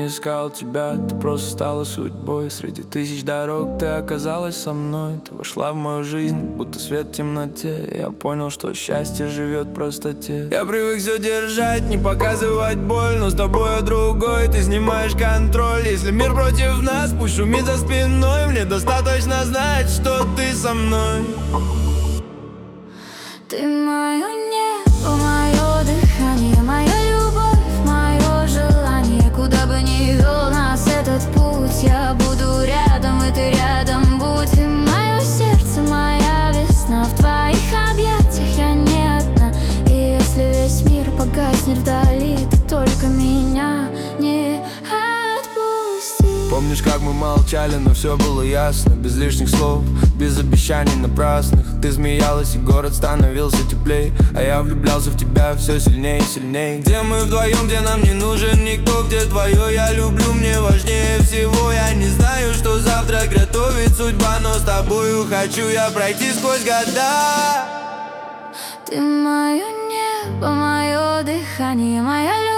не искал тебя, ты просто стала судьбой. Среди тысяч дорог ты оказалась со мной. Ты вошла в мою жизнь, будто свет в темноте. Я понял, что счастье живет в простоте. Я привык все держать, не показывать боль, но с тобой другой, ты снимаешь контроль. Если мир против нас, пусть шумит за спиной. Мне достаточно знать, что ты со мной. Ты мое небо, мое дыхание, моя любовь, мое желание. Куда бы ни вел нас этот путь, я буду рядом, и ты рядом будь. Ты мое сердце, моя весна, в твоих объятиях я не одна. И если весь мир погаснет вдали, ты только меня не отпусти. Помнишь, как мы молчали, но все было ясно. Без лишних слов, без обещаний напрасных. Ты смеялась, и город становился теплей, а я влюблялся в тебя все сильнее и сильнее. Где мы вдвоем, где нам не нужен никто, где твое я люблю, мне важнее всего. Я не знаю, что завтра готовит судьба, но с тобою хочу я пройти сквозь года. Ты мое небо, мое дыхание, моя любовь,